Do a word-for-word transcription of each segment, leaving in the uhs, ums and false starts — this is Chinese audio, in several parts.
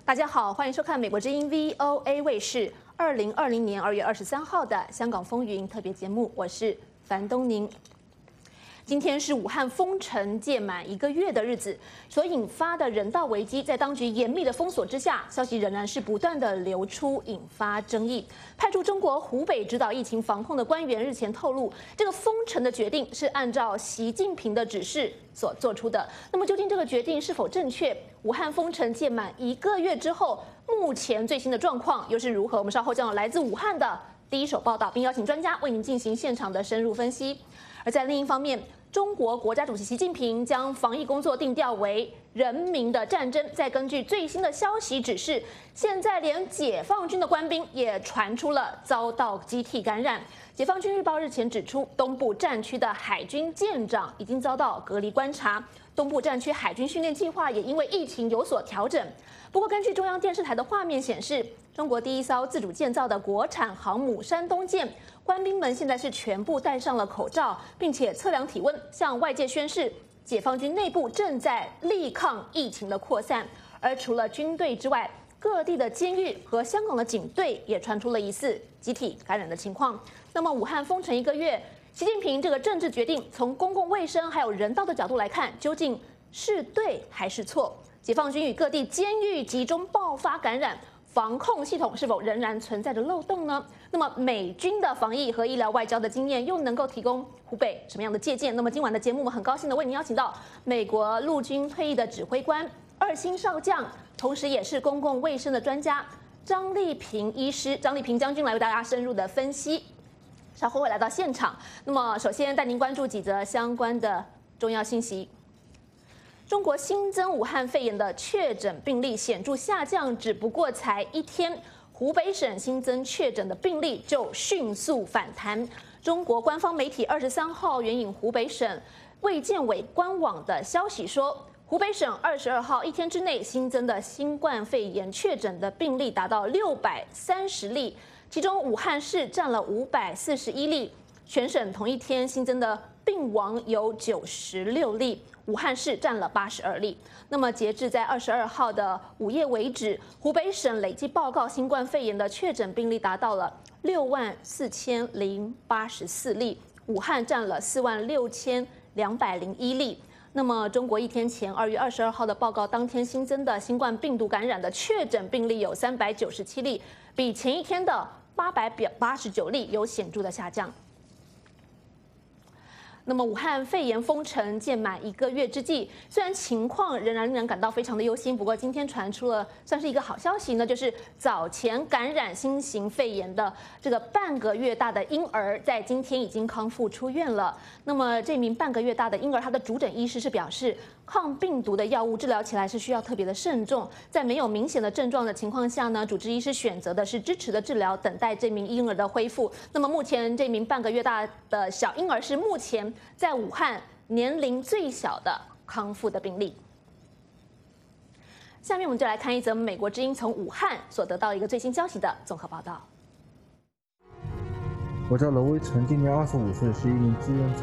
大家好，欢迎收看美国之音 V O A 卫视二零二零年二月二十三号的香港风云特别节目，我是樊东宁。今天是武汉封城届满一个月的日子，所引发的人道危机，在当局严密的封锁之下，消息仍然是不断的流出，引发争议。派驻中国湖北指导疫情防控的官员日前透露，这个封城的决定是按照习近平的指示所做出的。那么究竟这个决定是否正确？武汉封城届满一个月之后，目前最新的状况又是如何？我们稍后将有来自武汉的第一手报道，并邀请专家为您进行现场的深入分析。而在另一方面，中国国家主席习近平将防疫工作定调为人民的战争。再根据最新的消息指示，现在连解放军的官兵也传出了遭到集体感染。解放军日报日前指出，东部战区的海军舰长已经遭到隔离观察，东部战区海军训练计划也因为疫情有所调整。不过，根据中央电视台的画面显示，中国第一艘自主建造的国产航母山东舰，官兵们现在是全部戴上了口罩，并且测量体温，向外界宣示解放军内部正在力抗疫情的扩散。而除了军队之外，各地的监狱和香港的警队也传出了疑似集体感染的情况。那么，武汉封城一个月，习近平这个政治决定，从公共卫生还有人道的角度来看，究竟是对还是错？解放军与各地监狱集中爆发感染，防控系统是否仍然存在着漏洞呢？那么美军的防疫和医疗外交的经验又能够提供湖北什么样的借鉴？那么今晚的节目，我们很高兴的为您邀请到美国陆军退役的指挥官、二星少将，同时也是公共卫生的专家张丽萍医师、张丽萍将军来为大家深入的分析。稍后会来到现场。那么首先带您关注几则相关的重要信息。中国新增武汉肺炎的确诊病例显著下降，只不过才一天，湖北省新增确诊的病例就迅速反弹。中国官方媒体二十三号援引湖北省卫健委官网的消息说，湖北省二十二号一天之内新增的新冠肺炎确诊的病例达到六百三十例，其中武汉市占了五百四十一例，全省同一天新增的病亡有九十六例。武汉市占了八十二例。那么，截至在二十二号的午夜为止，湖北省累计报告新冠肺炎的确诊病例达到了六万四千零八十四例，武汉占了四万六千两百零一例。那么，中国一天前二月二十二号的报告当天新增的新冠病毒感染的确诊病例有三百九十七例，比前一天的八百八十九例有显著的下降。那么，武汉肺炎封城届满一个月之际，虽然情况仍然令人感到非常的忧心，不过今天传出了算是一个好消息呢，就是早前感染新型肺炎的这个半个月大的婴儿，在今天已经康复出院了。那么，这名半个月大的婴儿，他的主诊医师是表示，抗病毒的药物治疗起来是需要特别的慎重，在没有明显的症状的情况下呢，主治医师选择的是支持的治疗，等待这名婴儿的恢复。那么，目前这名半个月大的小婴儿是目前在武汉年龄最小的康复的病例。下面我们就来看一则美国之音从武汉所得到一个最新消息的综合报道。 我叫娄威成，今年二十五岁，是一名志愿者。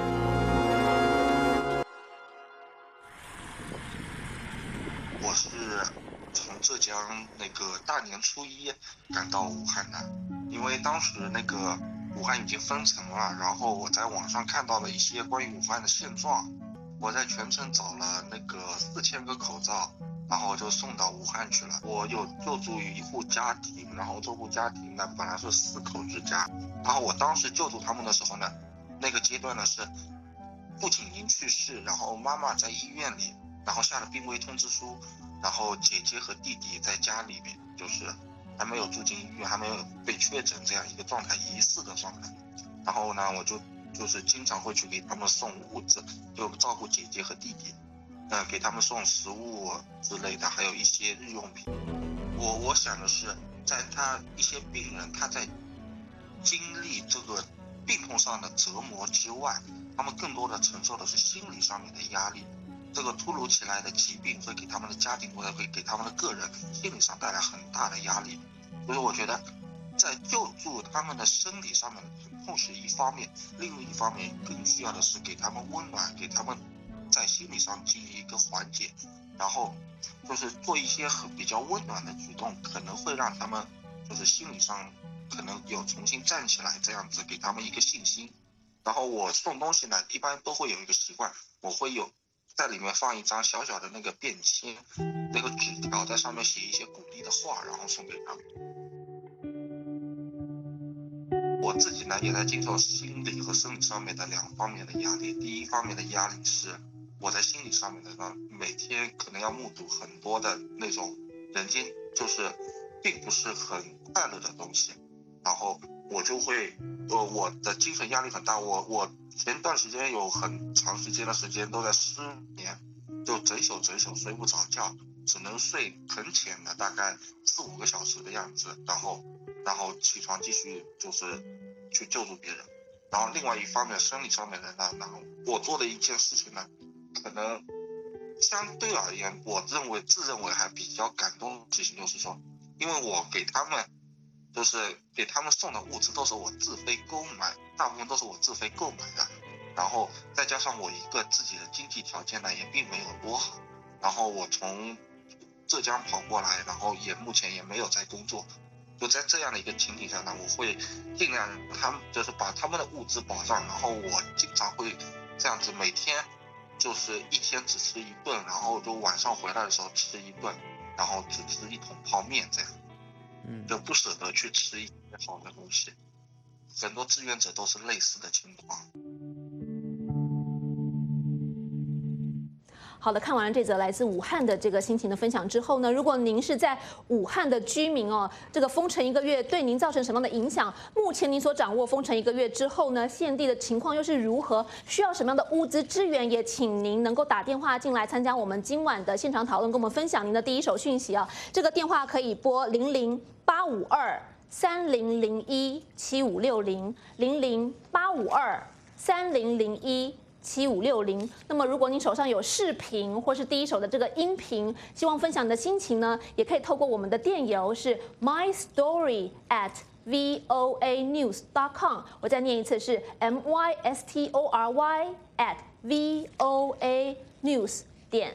我是从浙江那个大年初一赶到武汉的，因为当时那个武汉已经封城了，然后我在网上看到了一些关于武汉的现状，我在全城找了那个四千个口罩，然后就送到武汉去了。我有救助于一户家庭，然后这户家庭呢本来是四口之家，然后我当时救助他们的时候呢，那个阶段呢是父亲已经去世，然后妈妈在医院里，然后下了病危通知书，然后姐姐和弟弟在家里面，就是还没有住进医院，还没有被确诊这样一个状态，疑似的状态。然后呢，我就就是经常会去给他们送物资，就照顾姐姐和弟弟，呃，给他们送食物之类的，还有一些日用品。我我想的是，在他一些病人他在经历这个病痛上的折磨之外，他们更多的承受的是心理上面的压力。这个突如其来的疾病会给他们的家庭或者会给他们的个人心理上带来很大的压力，所以我觉得在救助他们的生理上面的疼痛是一方面，另一方面更需要的是给他们温暖，给他们在心理上进行一个缓解。 然后就是做一些很比较温暖的举动，可能会让他们就是心理上可能有重新站起来，这样子给他们一个信心。然后我送东西呢，一般都会有一个习惯，我会有在里面放一张小小的那个便签，那个纸条，在上面写一些鼓励的话，然后送给他们。我自己呢也在经受心理和生理上面的两方面的压力。第一方面的压力是我在心理上面的呢，每天可能要目睹很多的那种人间就是并不是很快乐的东西，然后我就会呃我的精神压力很大。我我前段时间有很长时间的时间都在失眠，就整宿整宿睡不着觉，只能睡很浅的大概四五个小时的样子，然后然后起床继续就是去救助别人。然后另外一方面生理上面的呢，然后我做的一件事情呢，可能相对而言我认为自认为还比较感动的事情，就是说因为我给他们就是给他们送的物资都是我自费购买，大部分都是我自费购买的，然后再加上我一个自己的经济条件呢也并没有多好，然后我从浙江跑过来，然后也目前也没有在工作，就在这样的一个情景下呢，我会尽量他们就是把他们的物资保障，然后我经常会这样子每天就是一天只吃一顿，然后就晚上回来的时候吃一顿，然后只吃一桶泡面，这样就不舍得去吃一些好的东西。很多志愿者都是类似的情况。 好的，看完了这则来自武汉的这个心情的分享之后呢，如果您是在武汉的居民哦，这个封城一个月对您造成什么样的影响？目前您所掌握封城一个月之后呢，现地的情况又是如何？需要什么样的物资支援？也请您能够打电话进来参加我们今晚的现场讨论，跟我们分享您的第一手讯息啊。这个电话可以拨零零八五二三零零一七五六零零零八五二三零零一。七五六零。那么，如果你手上有视频或是第一手的这个音频，希望分享你的心情呢，也可以透过我们的电邮是 my story at voa news dot com。我再念一次是 m y s t o r y at voa news点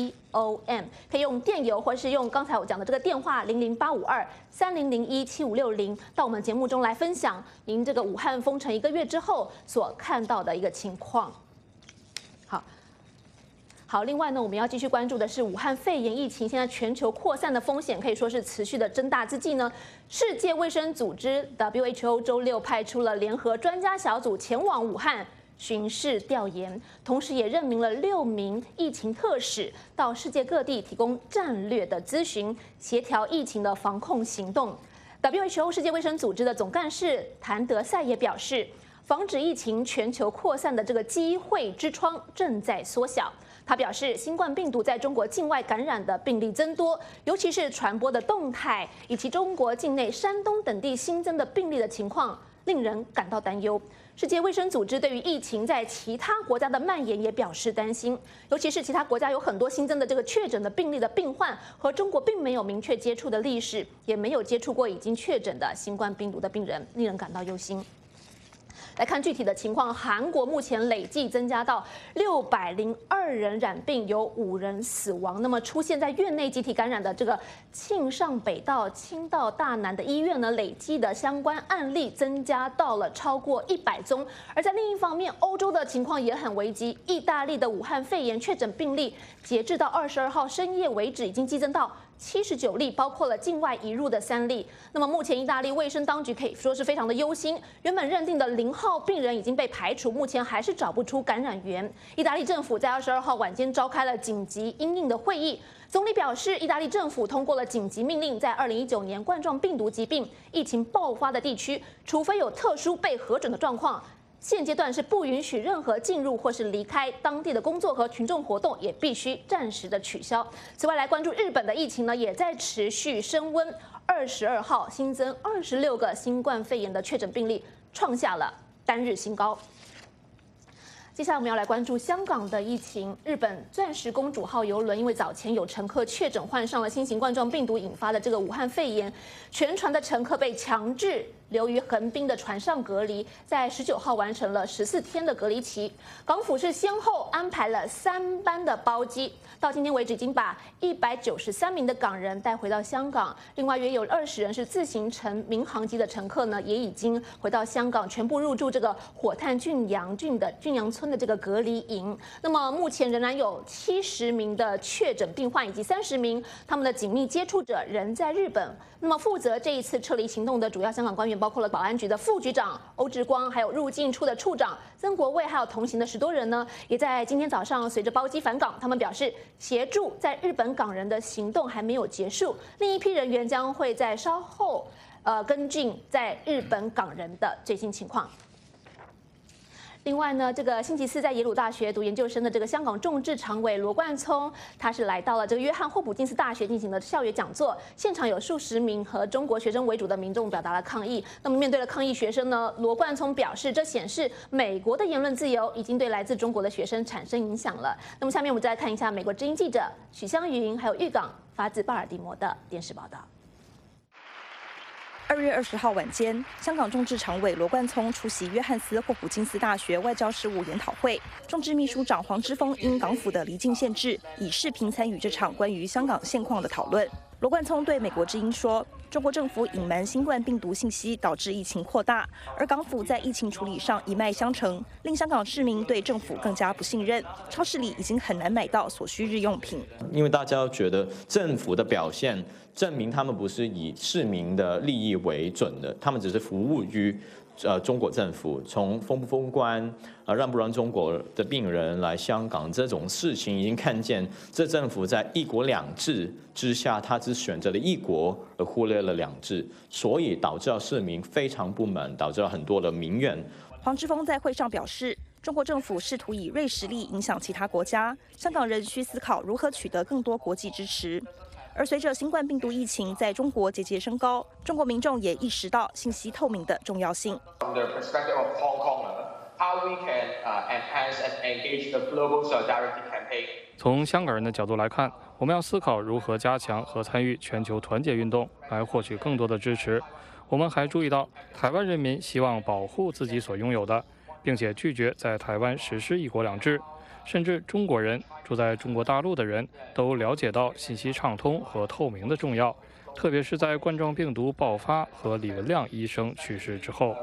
com， 可以用电邮或是用刚才我讲的这个电话零零八五二三零零一七五六零到我们节目中来分享您这个武汉封城一个月之后所看到的一个情况。好，好，另外呢，我们要继续关注的是武汉肺炎疫情现在全球扩散的风险可以说是持续的增大之际呢，世界卫生组织 W H O 周六派出了联合专家小组前往武汉巡视调研，同时也任命了六名疫情特使到世界各地提供战略的咨询，协调疫情的防控行动。W H O 世界卫生组织的总干事谭德赛也表示，防止疫情全球扩散的这个机会之窗正在缩小。他表示，新冠病毒在中国境外感染的病例增多，尤其是传播的动态，以及中国境内山东等地新增的病例的情况，令人感到担忧。世界卫生组织对于疫情在其他国家的蔓延也表示担心，尤其是其他国家有很多新增的这个确诊的病例的病患和中国并没有明确接触的历史，也没有接触过已经确诊的新冠病毒的病人，令人感到忧心。来看具体的情况，韩国目前累计增加到六百零二人染病，有五人死亡。那么出现在院内集体感染的这个庆尚北道、青道大南的医院呢，累计的相关案例增加到了超过一百宗。而在另一方面，欧洲的情况也很危机，意大利的武汉肺炎确诊病例，截至到二十二号深夜为止，已经激增到七十九例，包括了境外移入的三例。那么目前意大利卫生当局可以说是非常的忧心，原本认定的零号病人已经被排除，目前还是找不出感染源。意大利政府在二十二号晚间召开了紧急因应的会议，总理表示，意大利政府通过了紧急命令，在二零一九年冠状病毒疾病疫情爆发的地区，除非有特殊被核准的状况，现阶段是不允许任何进入或是离开当地的工作和群众活动，也必须暂时的取消。此外，来关注日本的疫情呢，也在持续升温。二十二号新增二十六个新冠肺炎的确诊病例，创下了单日新高。接下来我们要来关注香港的疫情。日本钻石公主号邮轮因为早前有乘客确诊患上了新型冠状病毒引发的这个武汉肺炎，全船的乘客被强制留于横滨的船上隔离，在十九号完成了十四天的隔离期。港府是先后安排了三班的包机，到今天为止已经把一百九十三名的港人带回到香港，另外约有二十人是自行乘民航机的乘客呢，也已经回到香港，全部入住这个火炭郡阳郡的郡阳村的这个隔离营。那么目前仍然有七十名的确诊病患以及三十名他们的紧密接触者仍在日本。那么负责这一次撤离行动的主要香港官员包括了保安局的副局长欧志光，还有入境处的处长曾国卫，还有同行的十多人呢，也在今天早上随着包机返港。他们表示，协助在日本港人的行动还没有结束，另一批人员将会在稍后呃跟进在日本港人的最新情况。另外呢，这个星期四在耶鲁大学读研究生的这个香港众志常委罗冠聪，他是来到了这个约翰霍普金斯大学进行了校园讲座，现场有数十名和中国学生为主的民众表达了抗议。那么面对了抗议学生呢，罗冠聪表示，这显示美国的言论自由已经对来自中国的学生产生影响了。那么下面我们再来看一下美国之音记者许香云还有玉港发自巴尔的摩的电视报道。 二月二十号晚间，香港众志常委罗冠聪出席约翰斯霍普金斯大学外交事务研讨会，众志秘书长黄之锋因港府的离境限制，以视频参与这场关于香港现况的讨论。罗冠聪对美国之音说，中国政府隐瞒新冠病毒信息，导致疫情扩大，而港府在疫情处理上一脉相承，令香港市民对政府更加不信任。超市里已经很难买到所需日用品， 因为大家都觉得政府的表现证明他们不是以市民的利益为准的，他们只是服务于呃中国政府。从封不封关，呃让不让中国的病人来香港这种事情，已经看见这政府在一国两制之下，他只选择了一国而忽略了两制，所以导致了市民非常不满，导致了很多的民怨。 黄之锋在会上表示，中国政府试图以锐实力影响其他国家，香港人需思考如何取得更多国际支持。而随着新冠病毒疫情在中国节节升高，中国民众也意识到信息透明的重要性。 From the perspective of Hong Kong, how we can enhance and engage the global solidarity campaign. 从香港人的角度来看，我们要思考如何加强和参与全球团结运动，来获取更多的支持。我们还注意到，台湾人民希望保护自己所拥有的，并且拒绝在台湾实施一国两制。甚至中国人住在中国大陆的人都了解到信息畅通和透明的重要，特别是在冠状病毒爆发和李文亮医生去世之后。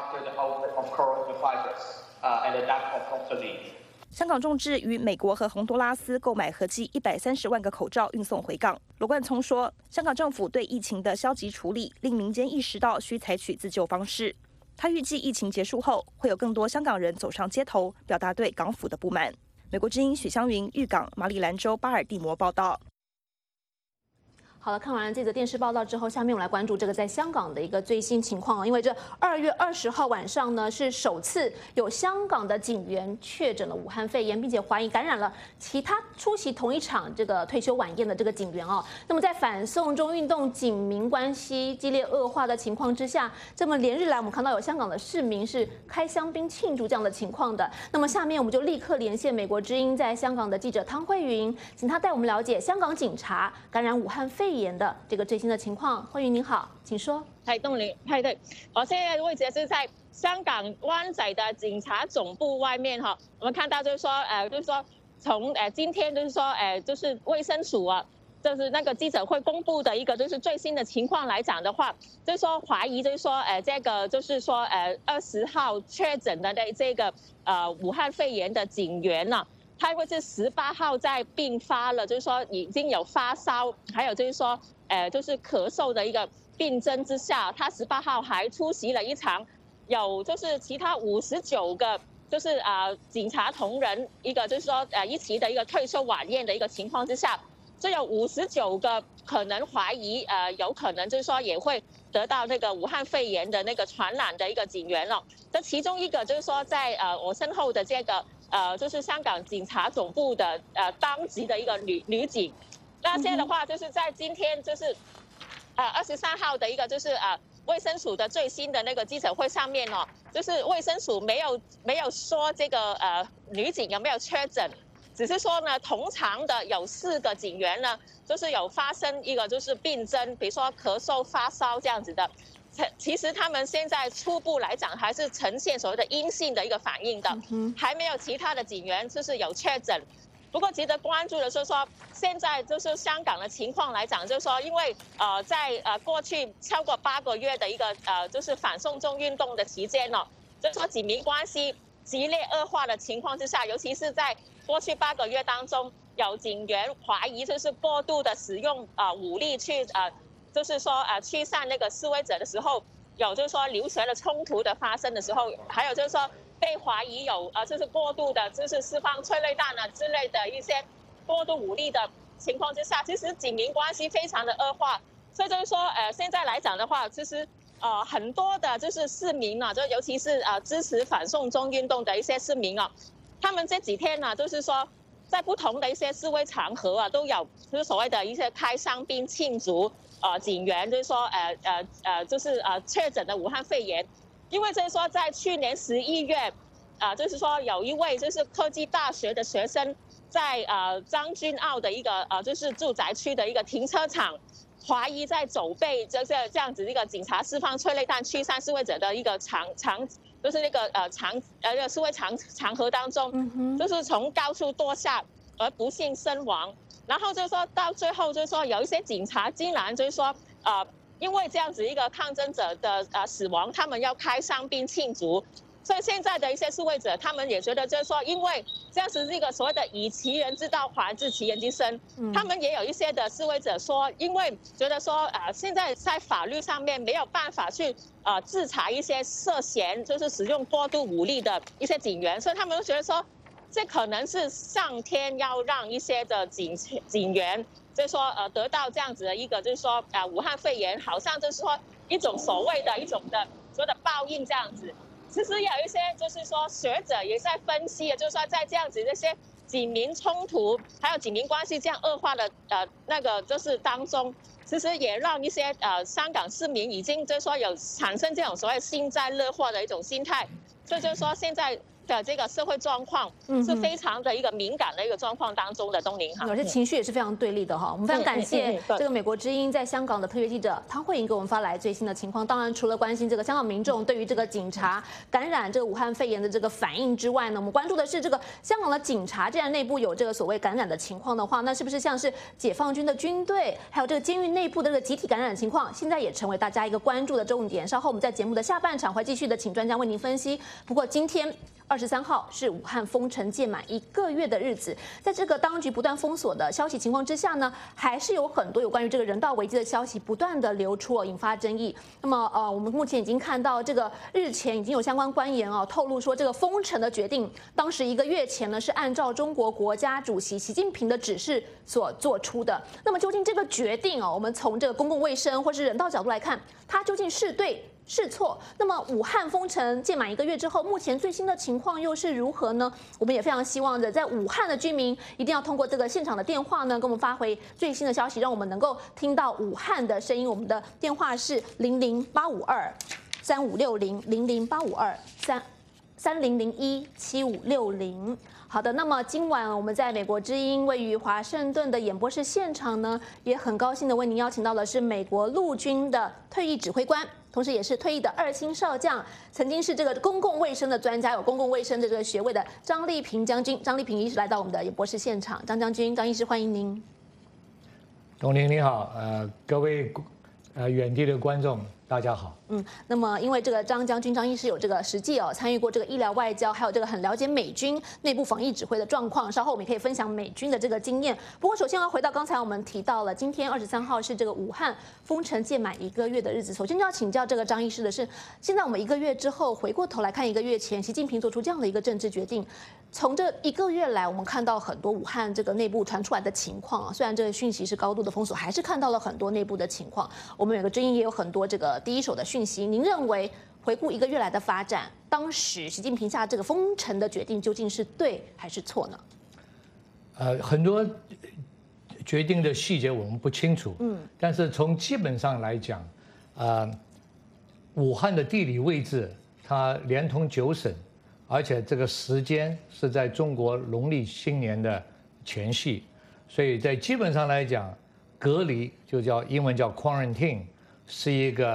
香港众志于美国和洪都拉斯购买合计一百三十万个口罩运送回港。罗冠聪说，香港政府对疫情的消极处理，令民间意识到需采取自救方式。他预计疫情结束后，会有更多香港人走上街头，表达对港府的不满。美国之音许香云，玉港马里兰州巴尔的摩报道。 好了，看完了这则电视报道之后，下面我们来关注这个在香港的一个最新情况啊。因为这二月二十号晚上呢，是首次有香港的警员确诊了武汉肺炎，并且怀疑感染了其他出席同一场这个退休晚宴的这个警员哦。那么在反送中运动警民关系激烈恶化的情况之下，这么连日来我们看到有香港的市民是开香槟庆祝这样的情况的。那么下面我们就立刻连线美国之音在香港的记者汤慧云，请他带我们了解香港警察感染武汉肺炎肺炎的这个最新的情况。慧云您好，请说。 係東聯，係對，我現在的位置是在香港灣仔的警察總部外面哈。我們看到就是說，呃，就是說從呃今天就是說，呃，就是衛生署啊，就是那個記者會公布的一個就是最新的情況來講的話，就是說懷疑就是說，呃，這個就是說，呃，二十號確診的的這個呃武漢肺炎的警員啊。他會是十八號在病發了，就是說已經有發燒，還有就是說，呃，就是咳嗽的一個病徵之下，他十八號還出席了一場有就是其他五十九個就是啊、呃、警察同仁一個就是說呃一起的一個退休晚宴的一個情況之下，就有五十九個可能懷疑呃有可能就是說也會得到那個武漢肺炎的那個傳染的一個警員了。這其中一個就是說在呃我身後的這個。呃，就是香港警察總部的呃當值的一個女女警，那現在的話，就是在今天就是，呃二十三號的一個就是呃衛生署的最新的那個記者會上面哦，就是衛生署沒有沒有說這個呃女警有沒有確診，只是說呢同場的有四個警員呢，就是有發生一個就是病徵，比如說咳嗽、發燒這樣子的。 其实他们现在初步来讲还是呈现所谓的阴性的一个反应的，还没有其他的警员就是有确诊。不过值得关注的是说，现在就是香港的情况来讲，就是说，因为呃在呃过去超过八个月的一个呃就是反送中运动的期间呢，就是说警民关系激烈恶化的情况之下，尤其是在过去八个月当中，有警员怀疑就是过度的使用呃武力去呃就是说呃驱散那个示威者的时候，有就是说流血的冲突的发生的时候，还有就是说。被怀疑有呃，就是过度的，就是释放催泪弹啊之类的一些过度武力的情况之下，其实警民关系非常的恶化。所以就是说，呃，现在来讲的话，其实呃很多的就是市民啊，就尤其是呃支持反送中运动的一些市民啊，他们这几天呢，就是说在不同的一些示威场合啊，都有就是所谓的一些开香槟庆祝，呃，警员就是说呃呃呃，就是呃确诊的武汉肺炎。因为就是说，在去年十一月，啊、呃，就是说有一位就是科技大学的学生，在呃将军澳的一个呃就是住宅区的一个停车场，怀疑在走被就是这样子一个警察释放催泪弹驱散示威者的一个场场，就是那个呃场呃那个示威场场合当中，嗯、就是从高处堕下而不幸身亡。然后就是说到最后，就是说有一些警察竟然就是说呃。因为这样子一个抗争者的呃死亡，他们要开香槟庆祝，所以现在的一些示威者，他们也觉得就是说，因为这样子是一个所谓的以其人之道还治其人之身，嗯、他们也有一些的示威者说，因为觉得说呃现在在法律上面没有办法去呃制裁一些涉嫌就是使用过度武力的一些警员，所以他们都觉得说，这可能是上天要让一些的警警员。就是说，呃，得到这样子的一个，就是说，呃，武汉肺炎好像就是说一种所谓的一种的所谓的报应这样子。其实有一些就是说学者也在分析，就是说在这样子这些警民冲突还有警民关系这样恶化的呃那个就是当中，其实也让一些呃香港市民已经就是说有产生这种所谓幸灾乐祸的一种心态，所以就是说现在。的这个社会状况是非常的一个敏感的一个状况当中的东宁哈， 有些情绪也是非常对立的哈。我们非常感谢这个美国之音在香港的特约记者汤慧莹给我们发来最新的情况。当然，除了关心这个香港民众对于这个警察感染这个武汉肺炎的这个反应之外呢，我们关注的是这个香港的警察，既然内部有这个所谓感染的情况的话，那是不是像是解放军的军队，还有这个监狱内部的这个集体感染的情况，现在也成为大家一个关注的重点。稍后我们在节目的下半场会继续的请专家为您分析。不过今天。二十三号是武汉封城届满一个月的日子，在这个当局不断封锁的消息情况之下呢，还是有很多有关于这个人道危机的消息不断的流出，引发争议。那么呃，我们目前已经看到这个日前已经有相关官员哦透露说，这个封城的决定，当时一个月前呢是按照中国国家主席习近平的指示所做出的。那么究竟这个决定哦，我们从这个公共卫生或是人道角度来看，它究竟是对？是错。那么武汉封城届满一个月之后，目前最新的情况又是如何呢？我们也非常希望的，在武汉的居民一定要通过这个现场的电话呢，跟我们发回最新的消息，让我们能够听到武汉的声音。我们的电话是零零八五二三五六零零零八五二三三零零一七五六零。好的，那么今晚我们在美国之音位于华盛顿的演播室现场呢，也很高兴的为您邀请到的是美国陆军的退役指挥官，同时也是退役的二星少将，曾经是这个公共卫生的专家，有公共卫生的这个学位的张丽萍将军。张丽萍医师来到我们的演播室现场，张将军、张医师欢迎您。 董玲你好，呃，各位呃远地的观众。大家好， 嗯，那么因为这个张将军、张医师有这个实际哦，参与过这个医疗外交，还有这个很了解美军内部防疫指挥的状况。稍后我们也可以分享美军的这个经验。不过，首先要回到刚才我们提到了，今天二十三号是这个武汉封城届满一个月的日子。首先就要请教这个张医师的是，现在我们一个月之后回过头来看，一个月前习近平做出这样的一个政治决定。从这一个月来，我们看到很多武汉这个内部传出来的情况啊，虽然这个讯息是高度的封锁，还是看到了很多内部的情况。我们有个之音也有很多这个第一手的讯息。您认为回顾一个月来的发展，当时习近平下这个封城的决定究竟是对还是错呢？ 呃，很多决定的细节我们不清楚，嗯，但是从基本上来讲，呃，武汉的地理位置，它连通九省。而且这个时间是在中国农历新年的前夕，所以在基本上来讲，隔离就叫英文叫 quarantine， 是一个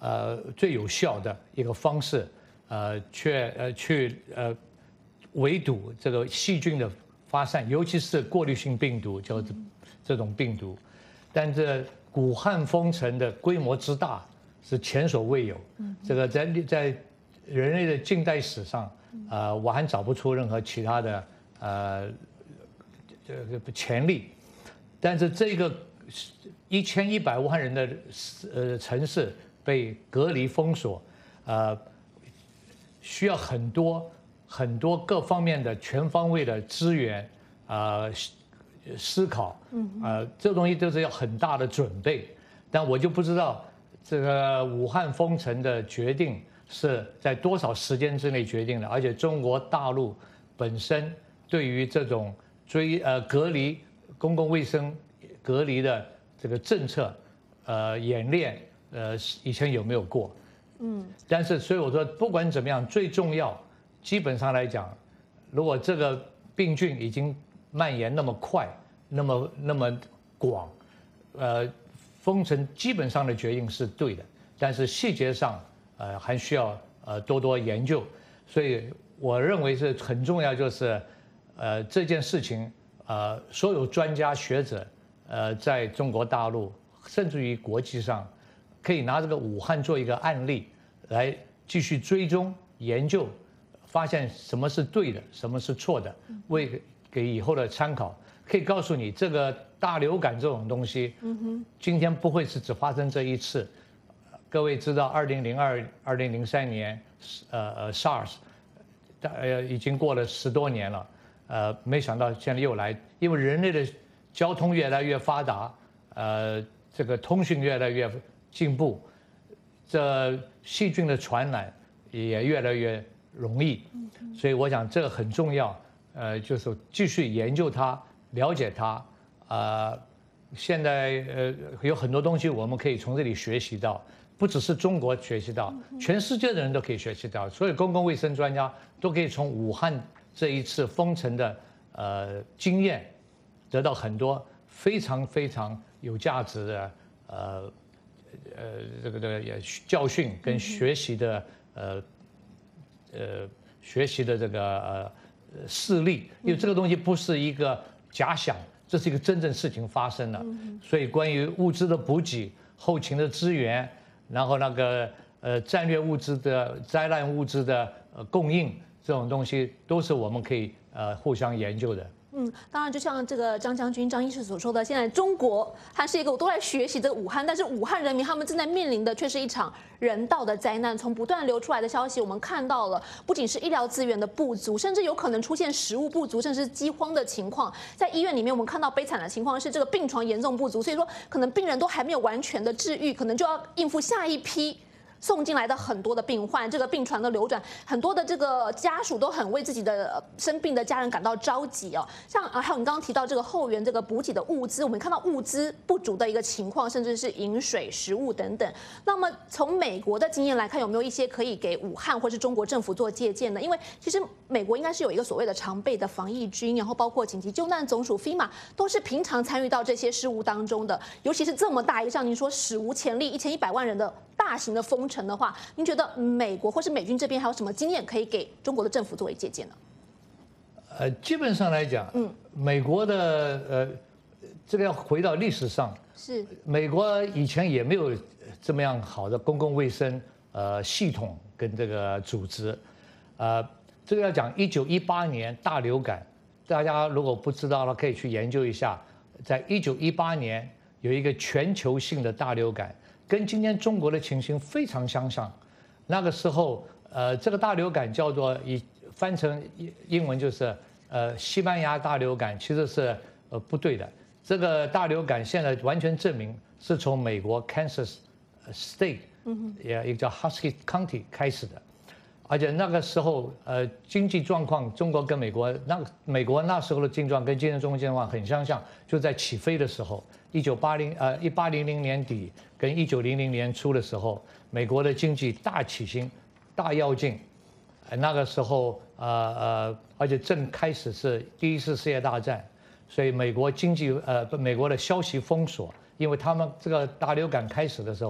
呃最有效的一个方式，呃，去呃去呃围堵这个细菌的发散，尤其是过滤性病毒，叫这这种病毒。但这武汉封城的规模之大是前所未有，这个在在人类的近代史上，呃，我还找不出任何其他的呃这个前例。但是这个一千一百万人的呃城市被隔离封锁，呃，需要很多很多各方面的全方位的资源，呃，思考，呃，这东西都是要很大的准备。但我就不知道这个武汉封城的决定是在多少时间之内决定的，而且中国大陆本身对于这种追呃隔离公共卫生隔离的这个政策，呃演练，呃以前有没有过？嗯，但是所以我说，不管怎么样，最重要，基本上来讲，如果这个病菌已经蔓延那么快，那么那么广，呃，封城基本上的决定是对的，但是细节上，呃，还需要呃多多研究。所以我认为是很重要，就是呃这件事情，呃，所有专家学者，呃，在中国大陆甚至于国际上，可以拿这个武汉做一个案例，来继续追踪研究，发现什么是对的，什么是错的，为给以后的参考。可以告诉你，这个大流感这种东西，今天不会是只发生这一次。各位知道，二零零二、二零零三年，呃呃 SARS， 呃已经过了十多年了，呃，没想到现在又来，因为人类的交通越来越发达，呃，这个通讯越来越进步，这细菌的传染也越来越容易，所以我想这个很重要，呃，就是继续研究它，了解它，呃，现在呃有很多东西我们可以从这里学习到，不只是中国学习到，全世界的人都可以学习到，所有公共卫生专家都可以从武汉这一次封城的呃经验，得到很多非常非常有价值的呃呃这个这个教训跟学习的呃呃学习的这个呃事例，因为这个东西不是一个假想，这是一个真正事情发生了，所以关于物资的补给、后勤的资源，然后那个呃战略物资的灾难物资的呃供应这种东西，都是我们可以呃互相研究的。 嗯，当然，就像这个张将军、张医师所说的，现在中国它是一个我都在学习这个武汉，但是武汉人民他们正在面临的却是一场人道的灾难。从不断流出来的消息，我们看到了，不仅是医疗资源的不足，甚至有可能出现食物不足，甚至是饥荒的情况。在医院里面，我们看到悲惨的情况是这个病床严重不足，所以说可能病人都还没有完全的治愈，可能就要应付下一批送进来的很多的病患，这个病床的流转，很多的这个家属都很为自己的生病的家人感到着急哦。像啊，还有你刚刚提到这个后援这个补给的物资，我们看到物资不足的一个情况，甚至是饮水、食物等等。那么从美国的经验来看，有没有一些可以给武汉或是中国政府做借鉴呢？因为其实美国应该是有一个所谓的常备的防疫军，然后包括紧急救难总署 FEMA 都是平常参与到这些事务当中的，尤其是这么大一个像您说史无前例一千一百万人的大型的封城的话，您觉得美国或是美军这边还有什么经验可以给中国的政府作为借鉴呢？ 呃，基本上来讲，嗯，美国的呃，这个要回到历史上， 是美国以前也没有这么样好的公共卫生呃系统跟这个组织，呃，这个要讲一九一八年大流感，大家如果不知道了，可以去研究一下，在一九一八年有一个全球性的大流感。跟今天中国的情形非常相像，那个时候，呃，这个大流感叫做以翻成英文就是呃西班牙大流感，其实是呃不对的。这个大流感现在完全证明是从美国 Kansas State， 嗯，也一个叫 Husky County 开始的，而且那个时候呃经济状况，中国跟美国那美国那时候的境状跟今天中国境况很相像，就在起飞的时候。一九八零呃一八零零年底跟一九零零年初的时候，美国的经济大起兴、大跃进，呃那个时候呃呃，而且正开始是第一次世界大战，所以美国经济呃美国的消息封锁，因为他们这个大流感开始的时候，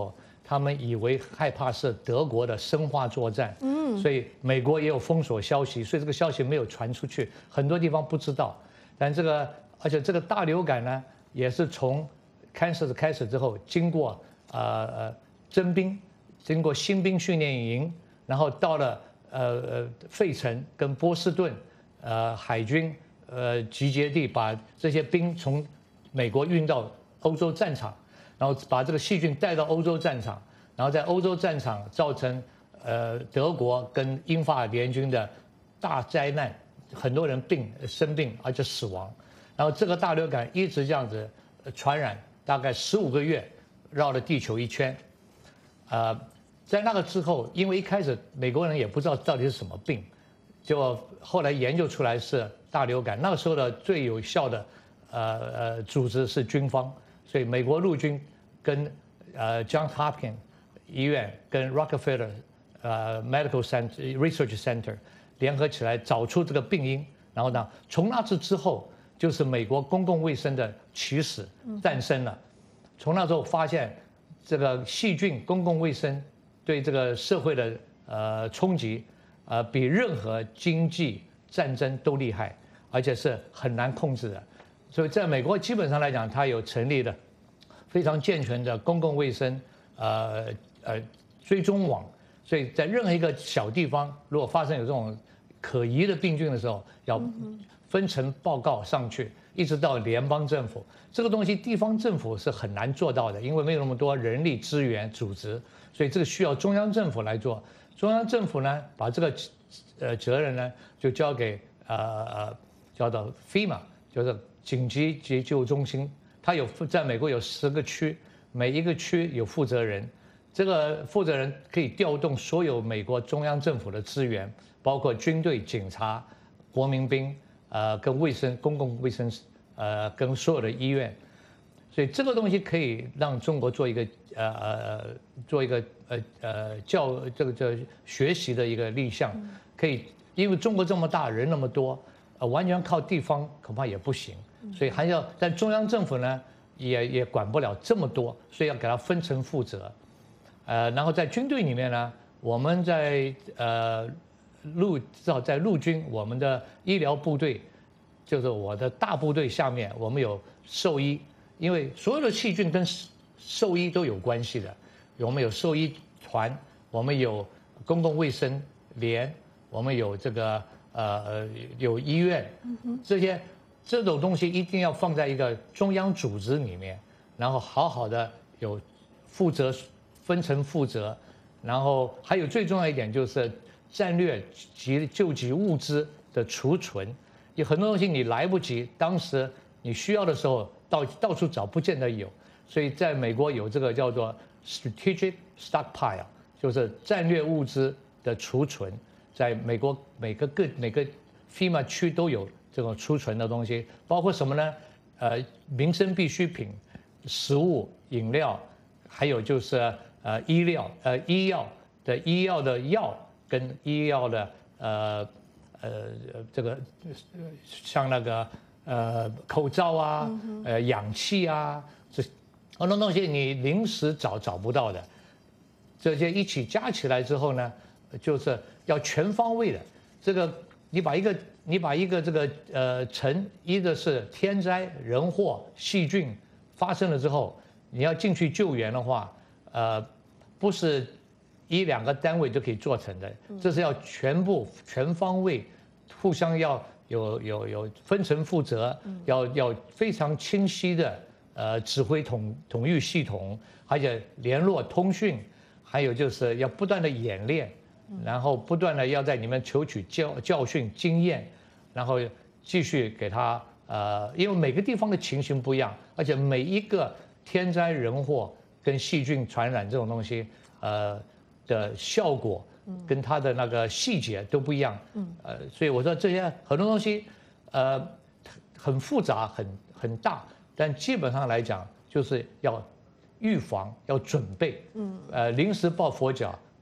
他们以为害怕是德国的生化作战，嗯，所以美国也有封锁消息，所以这个消息没有传出去，很多地方不知道。但这个，而且这个大流感呢，也是从 Kansas 开始之后，经过呃呃征兵，经过新兵训练营，然后到了呃呃费城跟波士顿，呃海军呃集结地，把这些兵从美国运到欧洲战场。然后把这个细菌带到欧洲战场，然后在欧洲战场造成呃德国跟英法联军的大灾难，很多人病生病而且死亡，然后这个大流感一直这样子传染，大概十五个月绕了地球一圈，呃，在那个之后，因为一开始美国人也不知道到底是什么病，就后来研究出来是大流感，那个时候的最有效的呃呃组织是军方。所以美国陆军跟呃 Johns Hopkins 医院跟 Rockefeller 呃 Medical Center Research Center 联合起来找出这个病因，然后呢，从那次之后就是美国公共卫生的起始诞生了。从那时候发现这个细菌公共卫生对这个社会的呃冲击，呃比任何经济战争都厉害，而且是很难控制的。所以在美国基本上来讲，它有成立的非常健全的公共卫生呃呃追踪网，所以在任何一个小地方，如果发生有这种可疑的病菌的时候，要分层报告上去，一直到联邦政府。这个东西地方政府是很难做到的，因为没有那么多人力资源组织，所以这个需要中央政府来做。中央政府呢，把这个呃责任呢就交给呃呃交到 FEMA， 就是紧急急救中心，它有在美国有十个区，每一个区有负责人，这个负责人可以调动所有美国中央政府的资源，包括军队、警察、国民兵，呃，跟卫生、公共卫生，呃，跟所有的医院，所以这个东西可以让中国做一个呃呃做一个呃呃教这个叫学习的一个立项，可以，因为中国这么大，人那么多，呃，完全靠地方恐怕也不行。所以还要，但中央政府呢，也也管不了这么多，所以要给它分层负责，呃，然后在军队里面呢，我们在呃陆至少在陆军，我们的医疗部队，就是我的大部队下面，我们有兽医，因为所有的细菌跟兽医都有关系的，我们有兽医团，我们有公共卫生连，我们有这个呃有医院，这些。这种东西一定要放在一个中央组织里面，然后好好的有负责分层负责，然后还有最重要一点就是战略及救急物资的储存，有很多东西你来不及，当时你需要的时候到到处找不见得有，所以在美国有这个叫做 strategic stockpile， 就是战略物资的储存，在美国每个各每个 FEMA 区都有。这种储存的东西包括什么呢？呃，民生必需品、食物、饮料，还有就是呃医疗呃医药的医药的药跟医药的呃呃这个像那个呃口罩啊、呃氧气啊，这很多东西你临时找找不到的，这些一起加起来之后呢，就是要全方位的这个。你把一个你把一个这个呃城，一个是天灾人祸细菌发生了之后，你要进去救援的话，呃，不是一两个单位就可以做成的，这是要全部全方位，互相要有有有分层负责，要要非常清晰的呃指挥统统御系统，而且联络通讯，还有就是要不断的演练。然后不断的要在里面求取教教训经验，然后继续给他呃，因为每个地方的情形不一样，而且每一个天灾人祸跟细菌传染这种东西，呃的效果跟它的那个细节都不一样，呃，所以我说这些很多东西，呃，很复杂很很大，但基本上来讲就是要预防要准备，呃，临时抱佛脚。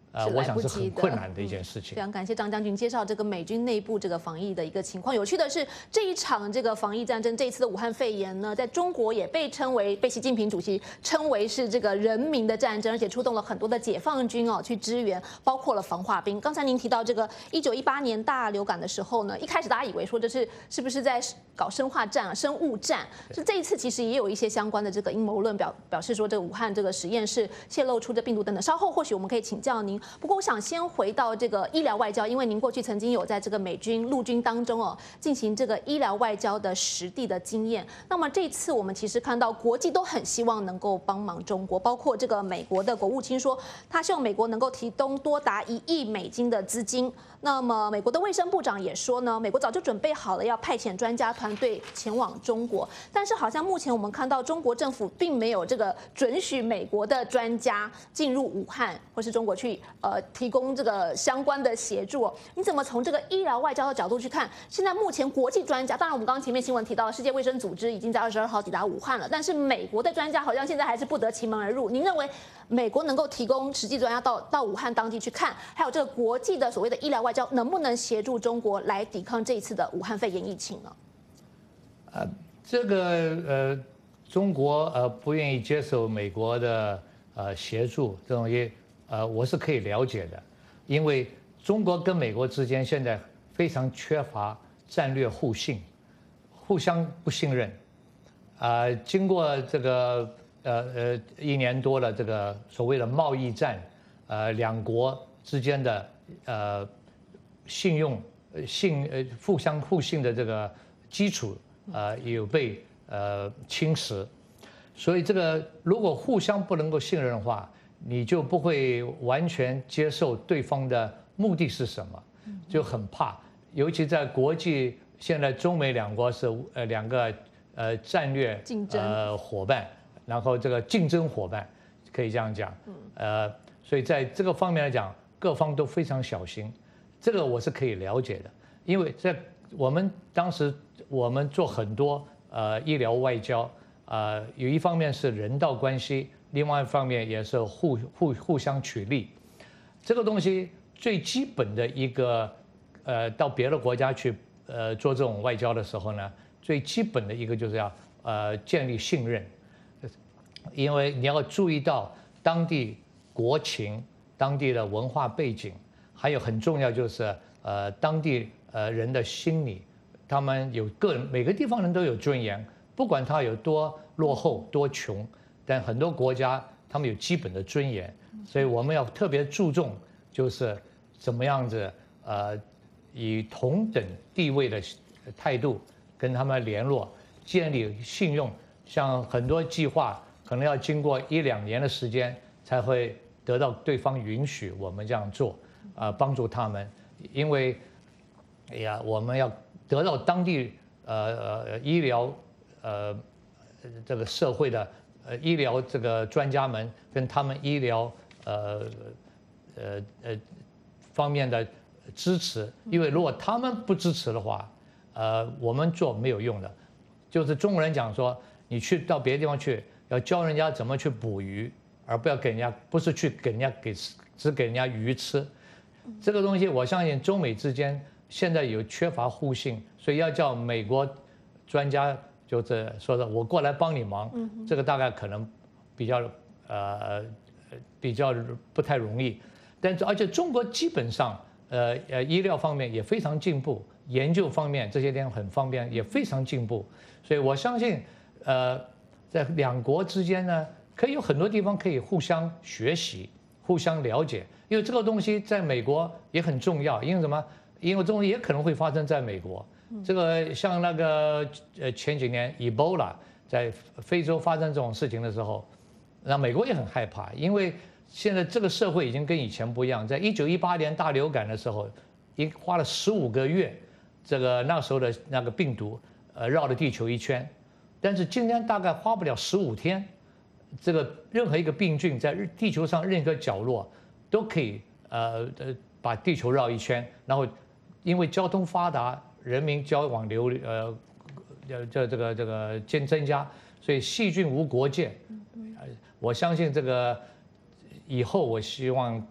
呃，我想是很困难的一件事情。 非常感谢张将军介绍这个美军内部这个防疫的一个情况。有趣的是，这一场这个防疫战争，这一次的武汉肺炎呢，在中国也被称为被习近平主席称为是这个人民的战争，而且出动了很多的解放军哦去支援，包括了防化兵。刚才您提到这个一九一八年大流感的时候呢，一开始大家以为说这是是不是在搞生化战啊、生物战？是这一次其实也有一些相关的这个阴谋论表表示说，这个武汉这个实验室泄露出这病毒等等。稍后或许我们可以请教您。不过我想先回到这个医疗外交，因为您过去曾经有在这个美军陆军当中哦进行这个医疗外交的实地的经验。那么这次我们其实看到国际都很希望能够帮忙中国，包括这个美国的国务卿说，他希望美国能够提供多达一亿美金的资金。那么美国的卫生部长也说呢，美国早就准备好了要派遣专家团队前往中国，但是好像目前我们看到中国政府并没有这个准许美国的专家进入武汉或是中国去呃提供这个相关的协助、哦。你怎么从这个医疗外交的角度去看？现在目前国际专家，当然我们刚刚前面新闻提到，世界卫生组织已经在二十二号抵达武汉了，但是美国的专家好像现在还是不得其门而入。您认为美国能够提供实际专家到到武汉当地去看，还有这个国际的所谓的医疗外交，能不能协助中国来抵抗这一次的武汉肺炎疫情呢？ 呃，这个呃，中国呃不愿意接受美国的呃协助这种也呃我是可以了解的，因为中国跟美国之间现在非常缺乏战略互信，互相不信任。啊、呃，经过这个呃呃一年多的这个所谓的贸易战，呃，两国之间的呃信用、信呃互相互信的这个基础，呃，有被呃侵蚀。所以这个如果互相不能够信任的话，你就不会完全接受对方的目的是什么，就很怕。尤其在国际，现在中美两国是呃两个呃战略竞争呃伙伴，然后这个竞争伙伴可以这样讲，呃，所以在这个方面来讲，各方都非常小心。这个我是可以了解的，因为在我们当时我们做很多呃医疗外交，呃有一方面是人道关系，另外一方面也是互互互相取利。这个东西最基本的一个呃到别的国家去呃做这种外交的时候呢，最基本的一个就是要呃建立信任，因为你要注意到当地国情、当地的文化背景。还有很重要就是呃当地呃人的心理，他们有个人每个地方人都有尊严，不管他有多落后多穷，但很多国家他们有基本的尊严，所以我们要特别注重就是怎么样子呃以同等地位的态度跟他们联络，建立信用。像很多计划可能要经过一两年的时间才会得到对方允许我们这样做。啊，帮助他们，因为，哎呀，我们要得到当地呃呃医疗呃这个社会的呃医疗这个专家们跟他们医疗呃呃呃方面的支持，因为如果他们不支持的话，呃，我们做没有用的。就是中国人讲说，你去到别的地方去，要教人家怎么去捕鱼，而不要给人家不是去给人家给只给人家鱼吃。这个东西，我相信中美之间现在有缺乏互信，所以要叫美国专家就是说的我过来帮你忙，这个大概可能比较呃比较不太容易。但而且中国基本上呃呃医疗方面也非常进步，研究方面这些地方很方便，也非常进步。所以我相信呃在两国之间呢，可以有很多地方可以互相学习、互相了解。因为这个东西在美国也很重要，因为什么？因为这种也可能会发生在美国。这个像那个呃前几年 Ebola 在非洲发生这种事情的时候，那美国也很害怕，因为现在这个社会已经跟以前不一样。在一九一八年大流感的时候，一花了十五个月，这个那时候的那个病毒呃绕了地球一圈，但是今天大概花不了十五天，这个任何一个病菌在地球上任何角落。都可以呃呃把地球绕一圈，然后因为交通发达，人民交往流呃呃这这个这个增增加，所以细菌无国界。我相信这个以后，我希望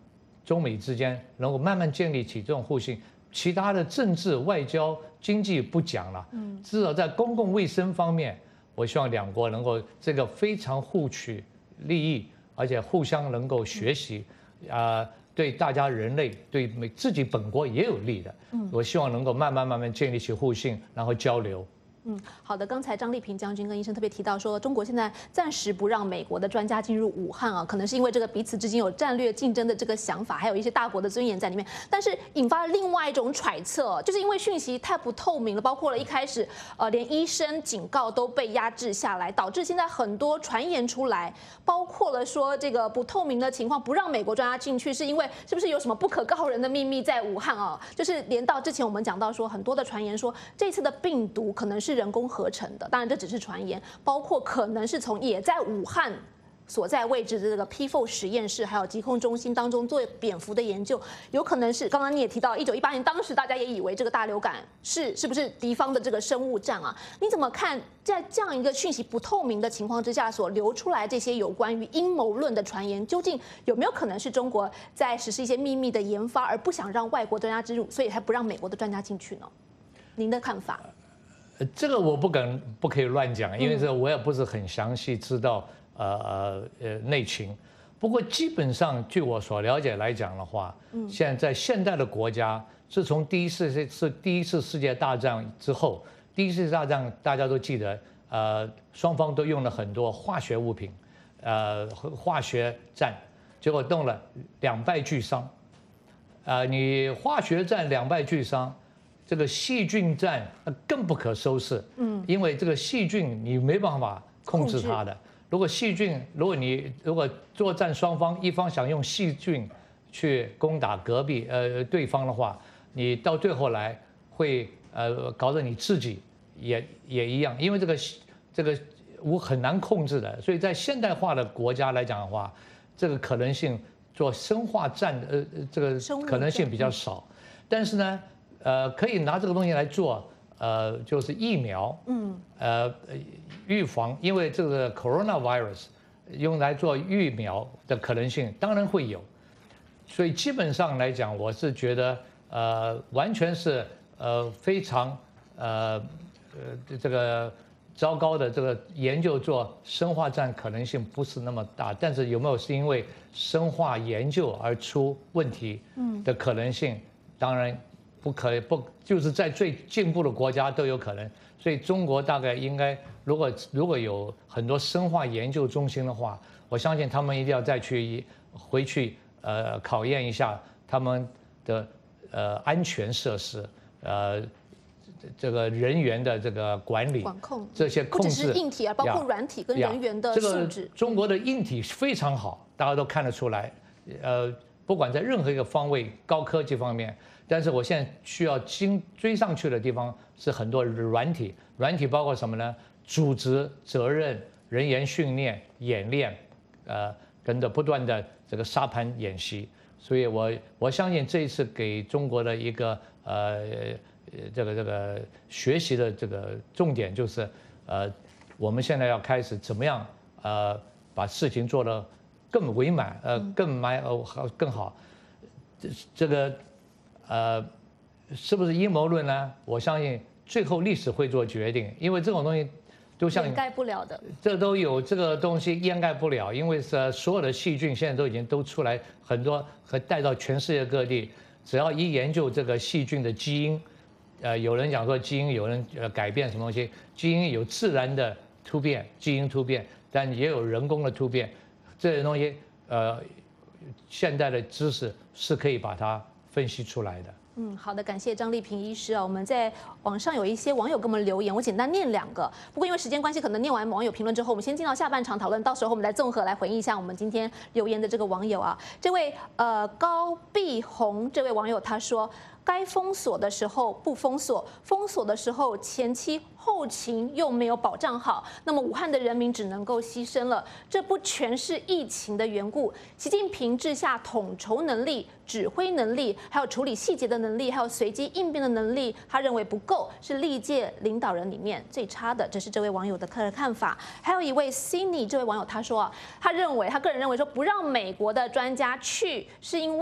中美之间能够慢慢建立起这种互信。其他的政治、外交、经济不讲了，嗯，至少在公共卫生方面，我希望两国能够这个非常互取利益，而且互相能够学习，啊、呃，对大家人类对美自己本国也有利的。嗯，我希望能够慢慢慢慢建立起互信，然后交流。 嗯，好的。刚才张丽萍将军跟医生特别提到说，中国现在暂时不让美国的专家进入武汉啊，可能是因为这个彼此之间有战略竞争的这个想法，还有一些大国的尊严在里面。但是引发了另外一种揣测，就是因为讯息太不透明了，包括了一开始呃连医生警告都被压制下来，导致现在很多传言出来，包括了说这个不透明的情况，不让美国专家进去，是因为是不是有什么不可告人的秘密在武汉啊？就是连到之前我们讲到说很多的传言说这次的病毒可能是人工合成的，当然这只是传言，包括可能是从也在武汉所在位置的这个 P 四 实验室还有疾控中心当中做蝙蝠的研究，有可能是刚刚你也提到一九一八年，当时大家也以为这个大流感是是不是敌方的这个生物战啊？你怎么看在这样一个讯息不透明的情况之下所流出来这些有关于阴谋论的传言，究竟有没有可能是中国在实施一些秘密的研发，而不想让外国专家进入，所以才不让美国的专家进去呢？您的看法？ 这个我不敢不可以乱讲，因为这我也不是很详细知道呃呃呃内情。不过基本上据我所了解来讲的话，现在在现代的国家，自从第一次是第一次世界大战之后，第一次世界大战大家都记得，呃，双方都用了很多化学物品，呃，化学战，结果动了两败俱伤。呃，你化学战两败俱伤。这个细菌战更不可收拾，嗯，因为这个细菌你没办法控制它的。如果细菌，如果你如果作战双方一方想用细菌去攻打隔壁呃对方的话，你到最后来会呃搞得你自己也也一样，因为这个这个无很难控制的。所以在现代化的国家来讲的话，这个可能性做生化战呃这个可能性比较少，但是呢。呃，可以拿这个东西来做，呃，就是疫苗，嗯，呃，预防，因为这个 coronavirus 用来做疫苗的可能性当然会有，所以基本上来讲，我是觉得，呃，完全是呃非常呃呃这个糟糕的这个研究做生化战可能性不是那么大，但是有没有是因为生化研究而出问题的可能性，当然。不可不就是在最进步的国家都有可能，所以中国大概应该，如果如果有很多生化研究中心的话，我相信他们一定要再去回去呃考验一下他们的呃安全设施，呃这个人员的这个管理管控这些控制， 不只是硬体啊，包括软体跟人员的素质。 这个中国的硬体非常好，大家都看得出来，呃，不管在任何一个方位，高科技方面。但是我现在需要追追上去的地方是很多软体，软体包括什么呢？组织、责任、人员训练、演练，呃，跟着不断的这个沙盘演习。所以我我相信这一次给中国的一个呃这个这个学习的这个重点就是，呃，我们现在要开始怎么样呃把事情做得更委满，呃更埋呃更好，这这个。呃，是不是阴谋论呢？我相信最后历史会做决定，因为这种东西都像掩盖不了的， 这都有这个东西掩盖不了，因为是所有的细菌现在都已经都出来很多和带到全世界各地，只要一研究这个细菌的基因，呃，有人讲说基因有人呃改变什么东西，基因有自然的突变，基因突变，但也有人工的突变，这些东西呃，现代的知识是可以把它。分析出来的。 嗯，好的，感谢张丽萍医师啊。我们在网上有一些网友给我们留言，我简单念两个。不过因为时间关系，可能念完网友评论之后，我们先进到下半场讨论，到时候我们来综合来回应一下我们今天留言的这个网友啊。这位呃高碧红这位网友他说，该封锁的时候不封锁，封锁的时候前期后勤又没有保障好，那么武汉的人民只能够牺牲了。这不全是疫情的缘故，习近平治下统筹能力、指挥能力，还有处理细节的能力，还有随机应变的能力，他认为不够，是历届领导人里面最差的。这是这位网友的个人看法。还有一位 Cindy 这位网友他说啊，他认为他个人认为说不让美国的专家去，是因为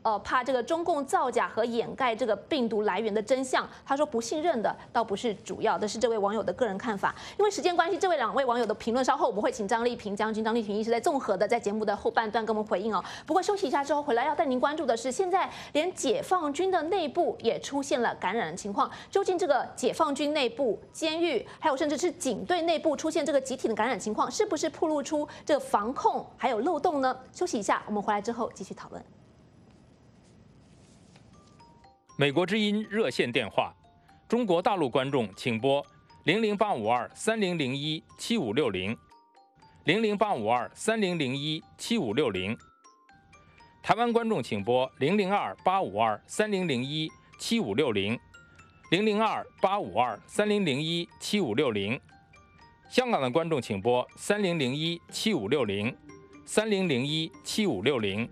呃怕这个中共造假和掩盖这个病毒来源的真相。他说不信任的倒不是主要的，是这位网友的个人看法。因为时间关系，这位两位网友的评论稍后我们会请张丽萍将军、张丽萍医师在综合的在节目的后半段跟我们回应哦。不过休息一下之后回来要带您关注的是，现在连解放军的内部也出现了感染的情况。究竟这个解放军内部、监狱，还有甚至是警队内部出现这个集体的感染情况，是不是暴露出这个防控还有漏洞呢？休息一下，我们回来之后继续讨论。 美国之音热线电话，中国大陆观众请拨零零八五二三零零一七五六零，零零八五二三零零一七五六零。台湾观众请拨零零二八五二三零零一七五六零，零零二八五二三零零一七五六零。香港的观众请拨三零零一七五六零，三零零一七五六零。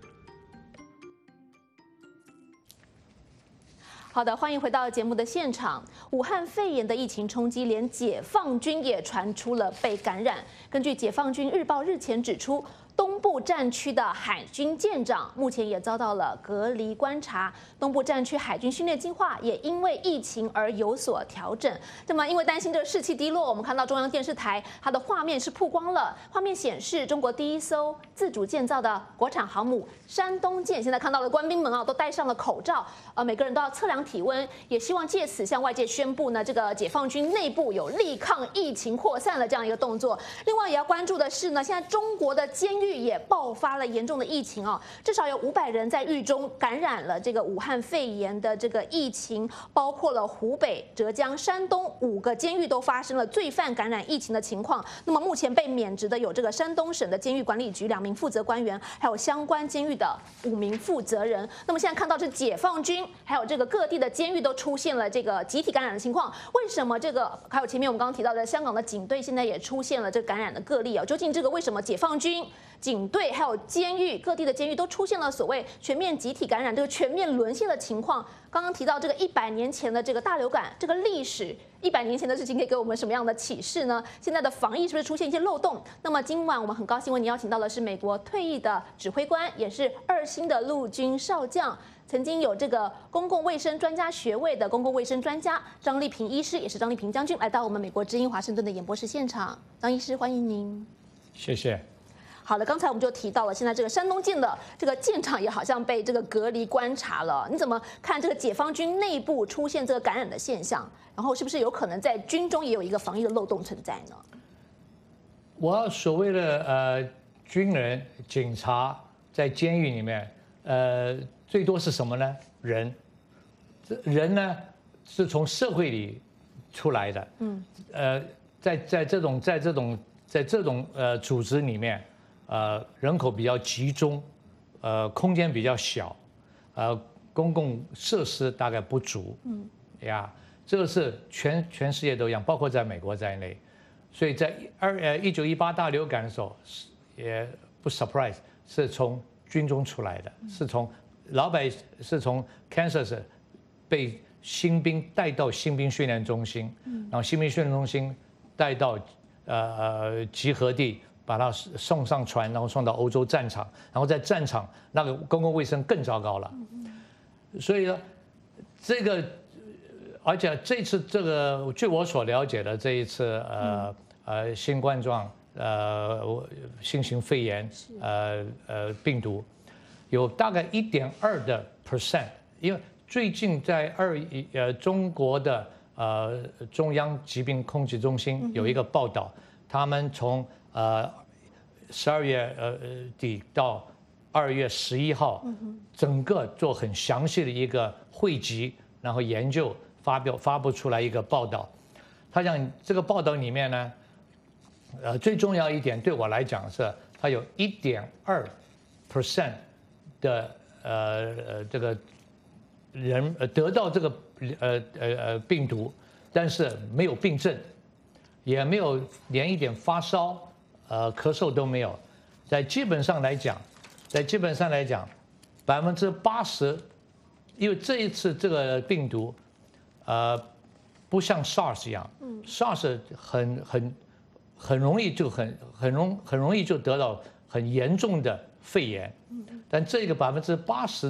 好的，欢迎回到节目的现场。武汉肺炎的疫情冲击，连解放军也传出了被感染。根据解放军日报日前指出，东部战区的海军舰长目前也遭到了隔离观察。东部战区海军训练计划也因为疫情而有所调整。那么，因为担心这个士气低落，我们看到中央电视台它的画面是曝光了，画面显示中国第一艘自主建造的国产航母山东舰，现在看到了官兵们啊都戴上了口罩，呃，每个人都要测量体温，也希望借此向外界宣布呢，这个解放军内部有力抗疫情扩散的这样一个动作。另外也要关注的是呢，现在中国的监狱也爆发了严重的疫情哦，至少有五百人在狱中感染了这个武汉肺炎的这个疫情，包括了湖北、浙江、山东五个监狱都发生了罪犯感染疫情的情况。那么目前被免职的有这个山东省的监狱管理局两名负责官员，还有相关监狱的五名负责人。那么现在看到是解放军还有这个各地的监狱都出现了这个集体感染的情况。为什么这个还有前面我们刚刚提到的香港的警队现在也出现了这个感染的个例啊？究竟这个为什么解放军、警队还有监狱各地的监狱都出现了所谓全面集体感染、这个全面沦陷的情况？刚刚提到这个一百年前的这个大流感，这个历史一百年前的事情可以给我们什么样的启示呢？现在的防疫是不是出现一些漏洞？那么今晚我们很高兴为您邀请到的是美国退役的指挥官，也是二星的陆军少将，曾经有这个公共卫生专家学位的公共卫生专家张丽萍医师，也是张丽萍将军，来到我们美国之音华盛顿的演播室现场。张医师，欢迎您。 谢谢。 好的，刚才我们就提到了，现在这个山东舰的这个舰长也好像被这个隔离观察了。你怎么看这个解放军内部出现这个感染的现象？然后是不是有可能在军中也有一个防疫的漏洞存在呢？ 我所谓的呃军人、警察在监狱里面，呃最多是什么呢？人，人呢是从社会里出来的，嗯，呃，在在这种在这种在这种呃组织里面。呃，人口比较集中，呃，空间比较小，呃，公共设施大概不足，嗯，呀，这个是全全世界都一样，包括在美国在内，所以在二呃一九一八大流感的时候，也不 surprise 是从军中出来的，是从老百是从 Kansas 被新兵带到新兵训练中心，然后新兵训练中心带到呃呃集合地。把他送上船，然后送到欧洲战场，然后在战场那个公共卫生更糟糕了。所以呢，这个，而且这次这个，据我所了解的这一次呃呃新冠状呃新型肺炎呃呃病毒，有大概一点二的 percent， 因为最近在二呃中国的呃中央疾病控制中心有一个报道，他们从呃，十二月呃底到二月十一号，整个做很详细的一个汇集，然后研究发表发布出来一个报道。他讲这个报道里面呢，呃，最重要一点对我来讲是，它有一点二 percent 的呃呃这个人得到这个呃呃呃病毒，但是没有病症，也没有连一点发烧。呃，咳嗽都没有，在基本上来讲，在基本上来讲，百分之八十，因为这一次这个病毒，呃，不像 SARS 一样，嗯 ，SARS 很很很容易就很很容很容易就得到很严重的肺炎，但这个百分之八十的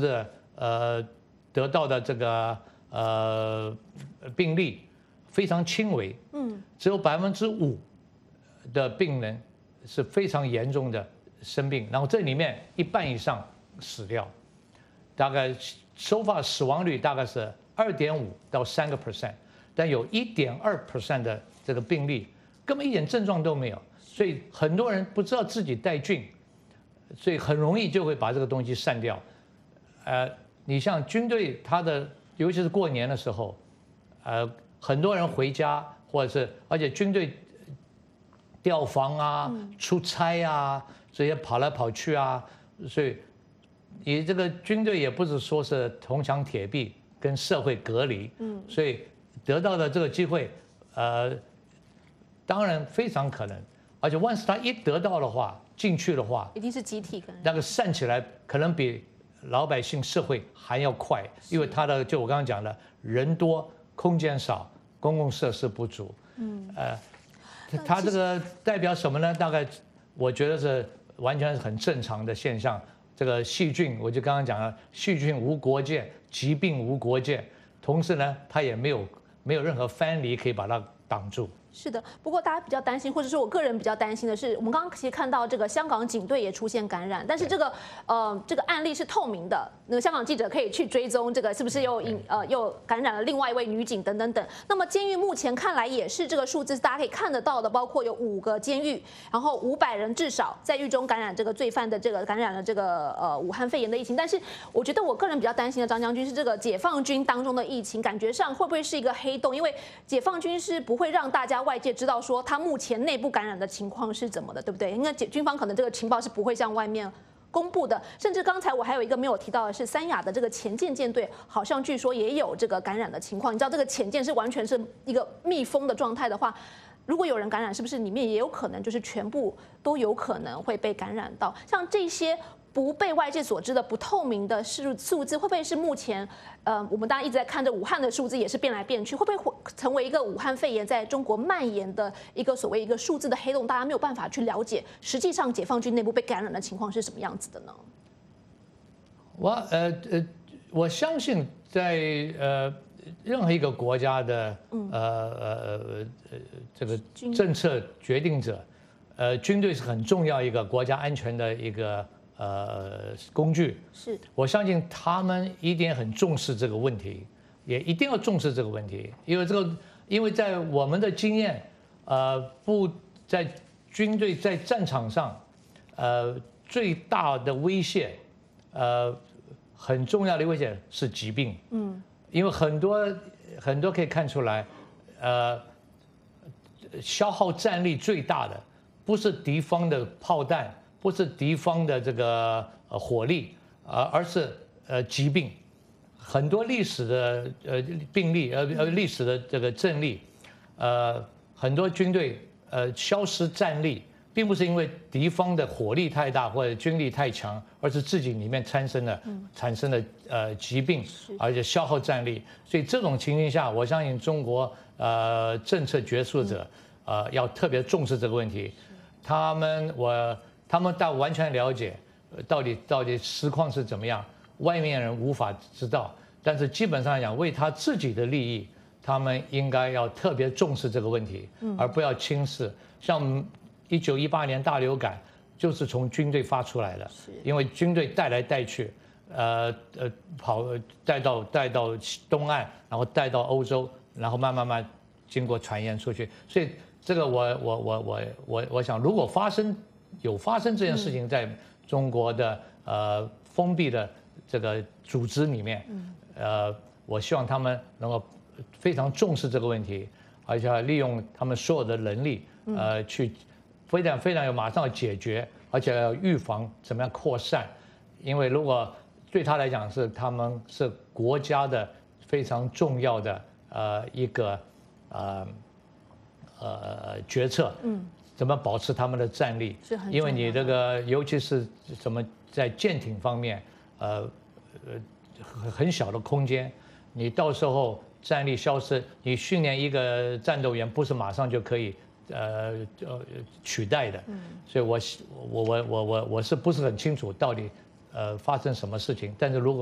呃得到的这个呃病例非常轻微，嗯，只有百分之五的病人是非常严重的生病，然后这里面一半以上死掉，大概收发死亡率大概是二点五到三个 percent， 但有一点二 percent 的这个病例根本一点症状都没有，所以很多人不知道自己带菌，所以很容易就会把这个东西散掉。呃，你像军队，他的尤其是过年的时候，呃，很多人回家，或者是而且军队调防啊、出差啊，这些跑来跑去啊，所以你这个军队也不是说是铜墙铁壁跟社会隔离，嗯，所以得到的这个机会，呃，当然非常可能，而且万一他一得到的话，进去的话， 一定是集体可能那个散起来可能比老百姓社会还要快，因为他的就我刚刚讲的，人多空间少，公共设施不足，嗯，呃，他这个代表什么呢？大概我觉得是完全是很正常的现象。这个细菌，我就刚刚讲了，细菌无国界，疾病无国界，同时呢，它也没有没有任何藩篱可以把它挡住。 是的，不过大家比较担心，或者说我个人比较担心的是，我们刚刚其实看到这个香港警队也出现感染，但是这个呃这个案例是透明的，那个香港记者可以去追踪这个是不是又引呃又感染了另外一位女警等等等。那么监狱目前看来也是这个数字，大家可以看得到的，包括有五个监狱，然后五百人至少在狱中感染这个罪犯的这个感染了这个呃武汉肺炎的疫情。但是我觉得我个人比较担心的，张将军是这个解放军当中的疫情，感觉上会不会是一个黑洞？因为解放军是不会让大家外界知道说他目前内部感染的情况是怎么的，对不对？因为军方可能这个情报是不会向外面公布的。甚至刚才我还有一个没有提到的是，三亚的这个潜舰舰队好像据说也有这个感染的情况。你知道这个潜舰是完全是一个密封的状态的话，如果有人感染，是不是里面也有可能就是全部都有可能会被感染到？像这些不被外界所知的不透明的数数字，会不会是目前呃我们大家一直在看着武汉的数字也是变来变去，会不会成为一个武汉肺炎在中国蔓延的一个所谓一个数字的黑洞？大家没有办法去了解实际上解放军内部被感染的情况是什么样子的呢？ 我呃呃，我相信在呃任何一个国家的呃呃呃这个政策决定者，呃军队是很重要一个国家安全的一个。呃，工具是， 我相信他们一定很重视这个问题，也一定要重视这个问题，因为这个，因为在我们的经验，呃，不在军队在战场上，呃，最大的威胁，呃，很重要的威胁是疾病，嗯，因为很多很多可以看出来，呃，消耗战力最大的不是敌方的炮弹。不是敌方的这个呃火力，而而是呃疾病，很多历史的呃病例，呃呃历史的这个阵例，呃很多军队呃消失战力，并不是因为敌方的火力太大或者军力太强，而是自己里面产生的产生的呃疾病，而且消耗战力。所以这种情形下，我相信中国呃政策决策者呃要特别重视这个问题，他们我。他们到完全了解，到底到底实况是怎么样，外面人无法知道。但是基本上讲，为他自己的利益，他们应该要特别重视这个问题，而不要轻视。像一九一八年大流感，就是从军队发出来的，因为军队带来带去，呃呃跑带到带到东岸，然后带到欧洲，然后慢慢慢经过传言出去。所以这个我我我我我我想，如果发生。有发生这件事情在中国的呃封闭的这个组织里面，呃，我希望他们能够非常重视这个问题，而且要利用他们所有的能力，呃，去非常非常有马上要解决，而且要预防怎么样扩散，因为如果对他来讲是他们是国家的非常重要的呃一个呃呃决策，嗯。怎么保持他们的战力？因为你这个，尤其是什么在舰艇方面，呃，呃，很小的空间，你到时候战力消失，你训练一个战斗员不是马上就可以呃呃取代的。所以我我我我我我是不是很清楚到底呃发生什么事情？但是如果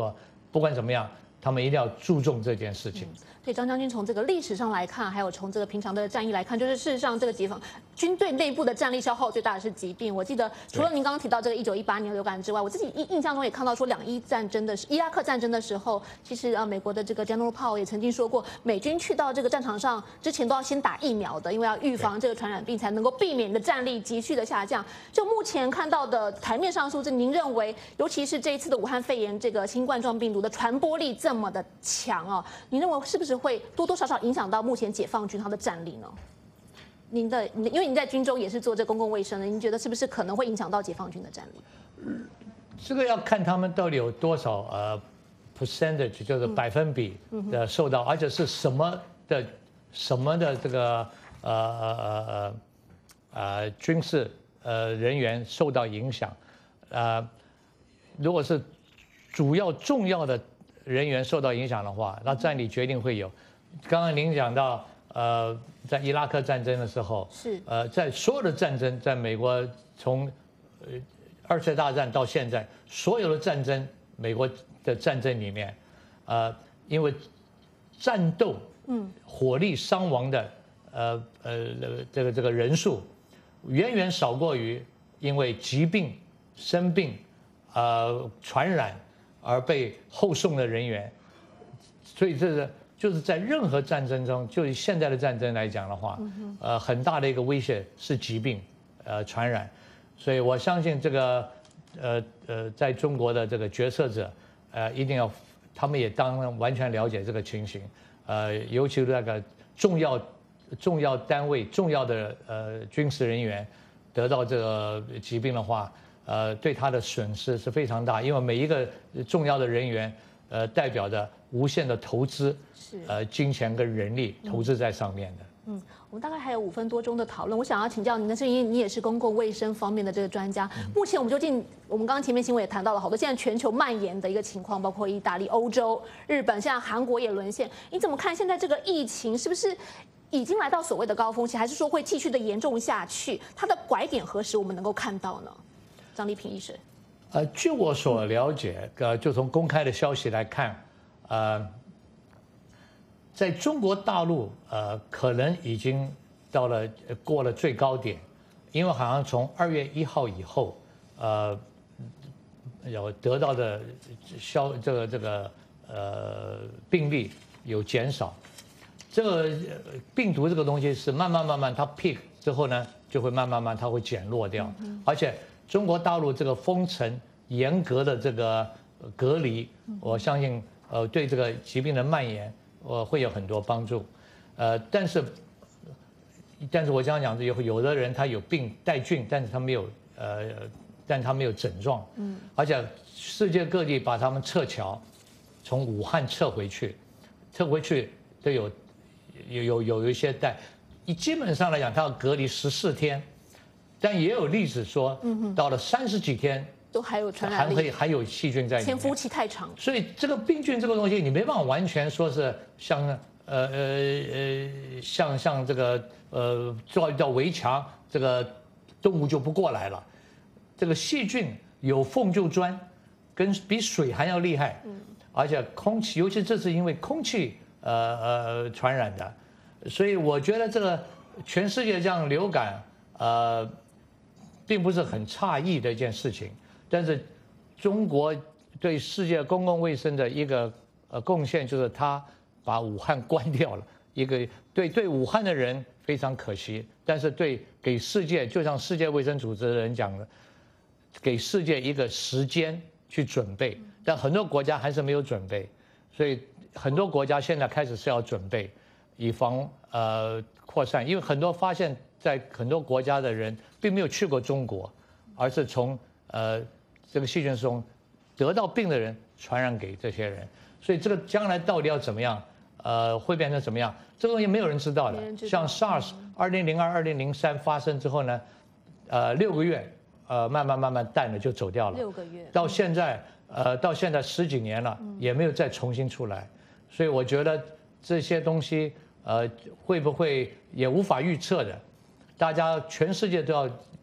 不管怎么样，他们一定要注重这件事情。 嗯所以张将军从这个历史上来看，还有从这个平常的战役来看，就是事实上这个解放军队内部的战力消耗最大的是疾病。我记得除了您刚刚提到这个一九一八年流感之外，我自己印印象中也看到说两伊战争的伊拉克战争的时候，其实呃美国的这个 General Powell 也曾经说过，美军去到这个战场上之前都要先打疫苗的，因为要预防这个传染病，才能够避免你的战力急剧的下降。就目前看到的台面上数字，您认为，尤其是这一次的武汉肺炎这个新冠状病毒的传播力这么的强哦，您认为是不是会多多少少影响到目前解放军它的战力呢？您的，因为您在军中也是做这公共卫生的，您觉得是不是可能会影响到解放军的战力？ 这个要看他们到底有多少呃 percentage， 就是百分比的受到，而且是什么的什么的这个呃呃呃呃军事呃人员受到影响，呃，如果是主要重要的人员受到影响的话，那战力决定会有。刚刚您讲到，呃，在伊拉克战争的时候， 是呃，在所有的战争，在美国从呃二次大战到现在，所有的战争，美国的战争里面，呃，因为战斗，嗯，火力伤亡的，呃呃这个这个人数，远远少过于因为疾病、生病，呃传染而被后送的人员，所以这个。就是在任何战争中，就以现在的战争来讲的话，呃，很大的一个威胁是疾病，呃，传染，所以我相信这个，呃呃，在中国的这个决策者，呃，一定要，他们也当然完全了解这个情形，呃，尤其是那个重要重要单位、重要的呃军事人员得到这个疾病的话，呃，对他的损失是非常大，因为每一个重要的人员，呃，代表着无限的投资。呃，金钱跟人力投资在上面的。 嗯，我们大概还有五分多钟的讨论，我想要请教您的是，因为你也是公共卫生方面的这个专家。目前我们究竟，我们刚刚前面新闻也谈到了好多，现在全球蔓延的一个情况，包括意大利、欧洲、日本，现在韩国也沦陷。你怎么看现在这个疫情是不是已经来到所谓的高峰期，还是说会继续的严重下去？它的拐点何时我们能够看到呢？张丽萍医生。 呃，据我所了解，呃，就从公开的消息来看，呃。在中国大陆，呃，可能已经到了过了最高点，因为好像从二月一号以后，呃，有得到的消这个这个呃病例有减少，这个病毒这个东西是慢慢慢慢它 peak 之后呢，就会慢慢慢它会减弱掉，而且中国大陆这个封城严格的这个隔离，我相信呃对这个疾病的蔓延。呃，会有很多帮助，呃，但是，但是我这样讲，有有的人他有病带菌，但是他没有呃，但他没有症状，嗯，而且世界各地把他们撤侨，从武汉撤回去，撤回去都有有有有一些带，基本上来讲，他要隔离十四天，但也有例子说，嗯，到了三十几天。 都还有传染力， 还会还有细菌在里面， 潜伏期太长， 所以这个病菌这个东西，你没办法完全说是像呃呃呃像像这个呃造一道围墙，这个动物就不过来了。这个细菌有缝就钻，跟比水还要厉害，嗯，而且空气，尤其这是因为空气呃呃传染的，所以我觉得这个全世界这样流感呃，并不是很诧异的一件事情。但是，中国对世界公共卫生的一个呃贡献，就是它把武汉关掉了。一个对对武汉的人非常可惜，但是对给世界，就像世界卫生组织的人讲的，给世界一个时间去准备。但很多国家还是没有准备，所以很多国家现在开始是要准备，以防呃扩散。因为很多发现，在很多国家的人并没有去过中国，而是从呃。这个细菌中得到病的人传染给这些人，所以这个将来到底要怎么样？呃，会变成怎么样？这个东西没有人知道的。像 SARS 二零零二、二零零三发生之后呢，呃，六个月，呃，慢慢慢慢淡了就走掉了。 六个月到现在，呃，到现在十几年了，也没有再重新出来。所以我觉得这些东西，呃，会不会也无法预测的？大家全世界都要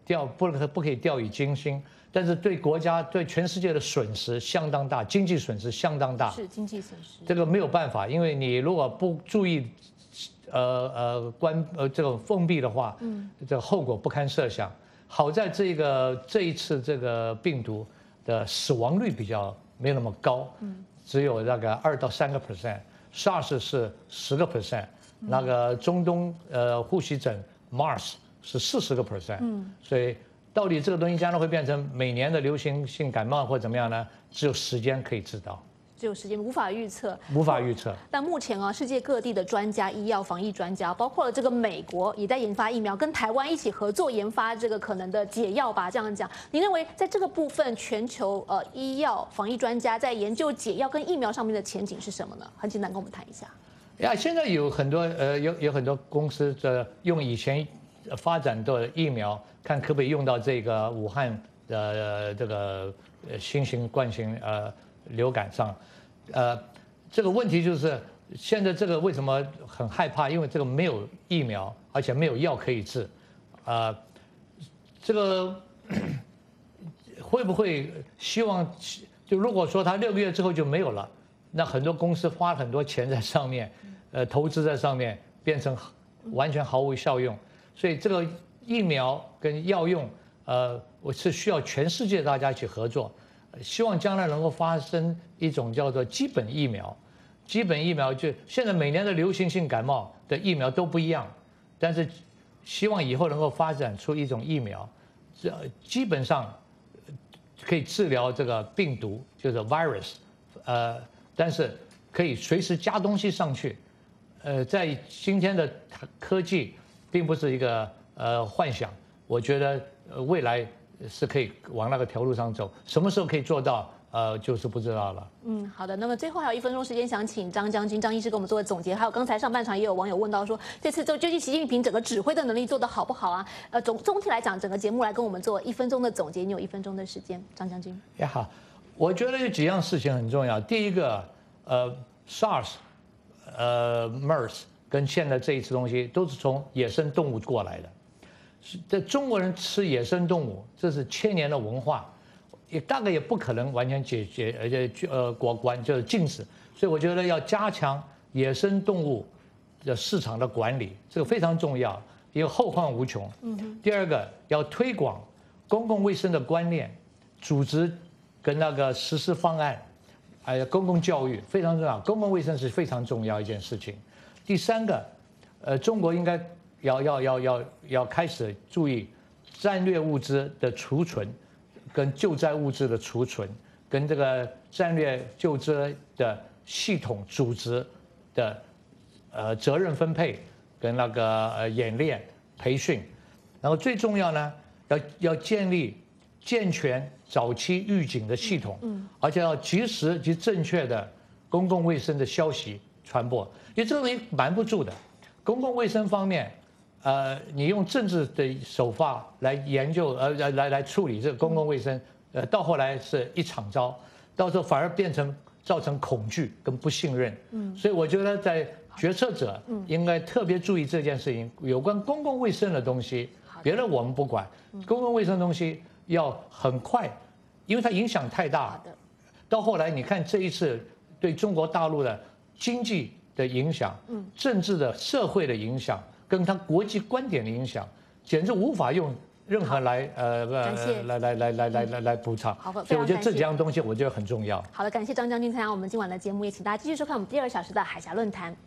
掉不不可以掉以轻心，但是对国家对全世界的损失相当大，经济损失相当大。 是经济损失。 这个没有办法，因为你如果不注意，呃呃关呃这个封闭的话，嗯，这个后果不堪设想。好在这个这一次这个病毒的死亡率比较没有那么高，嗯，只有大概二到三个 percent，SARS 是十个 percent， 那个中东呃呼吸疹 MERS 是四十个 percent， 嗯，所以到底这个东西将来会变成每年的流行性感冒或怎么样呢？只有时间可以知道。 只有时间无法预测， 无法预测。 但目前啊，世界各地的专家、医药防疫专家，包括了这个美国也在研发疫苗，跟台湾一起合作研发这个可能的解药吧。这样讲，你认为在这个部分，全球呃医药防疫专家在研究解药跟疫苗上面的前景是什么呢？很简单，跟我们谈一下。 呀，现在有很多呃有有很多公司的用以前发展的疫苗，看可不可以用到这个武汉的、呃、这个新型冠型呃。流感上，呃，这个问题就是现在这个为什么很害怕？因为这个没有疫苗，而且没有药可以治，呃，这个会不会希望就如果说它六个月之后就没有了，那很多公司花很多钱在上面，呃，投资在上面，变成完全毫无效用。所以这个疫苗跟药用，呃，我是需要全世界大家一起合作。希望将来能够发生一种叫做基本疫苗，基本疫苗就现在每年的流行性感冒的疫苗都不一样，但是希望以后能够发展出一种疫苗，这基本上可以治疗这个病毒，就是 virus， 呃，但是可以随时加东西上去，呃，在今天的科技并不是一个呃幻想，我觉得未来。是可以往那个条路上走，什么时候可以做到？呃，就是不知道了。 嗯，好的。那么最后还有一分钟时间，想请张将军、张医师给我们做个总结。还有刚才上半场也有网友问到说，这次就究竟习近平整个指挥的能力做得好不好啊？呃，总总体来讲，整个节目来跟我们做一分钟的总结。你有一分钟的时间，张将军。 也好，我觉得有几样事情很重要。第一个，呃 ，SARS， 呃 ，MERS 跟现在这一次东西都是从野生动物过来的。这中国人吃野生动物，这是千年的文化，也大概也不可能完全解决，而且呃过关就是禁止。所以我觉得要加强野生动物的市场的管理，这个非常重要，因为后患无穷。嗯。第二个要推广公共卫生的观念，组织跟那个实施方案，还有公共教育非常重要，公共卫生是非常重要一件事情。第三个，呃，中国应该。要要要要要开始注意战略物资的储存，跟救灾物资的储存，跟这个战略救灾的系统组织的呃责任分配，跟那个呃演练培训，然后最重要呢，要要建立健全早期预警的系统，嗯，而且要及时及正确的公共卫生的消息传播，因为这个东西瞒不住的，公共卫生方面。呃，你用政治的手法来研究，呃，来来来处理这个公共卫生，呃，到后来是一场糟，到时候反而变成造成恐惧跟不信任。嗯，所以我觉得在决策者应该特别注意这件事情，有关公共卫生的东西，别的我们不管，公共卫生的东西要很快，因为它影响太大。到后来你看这一次对中国大陆的经济的影响，嗯，政治的社会的影响。跟他国际观点的影响，简直无法用任何来呃呃来来来来来来来补偿。 好， 所以我觉得这几样东西我觉得很重要。 好的，感谢张将军参加我们今晚的节目，也请大家继续收看我们第二小时的海峡论坛。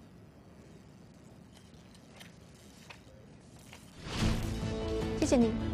谢谢您。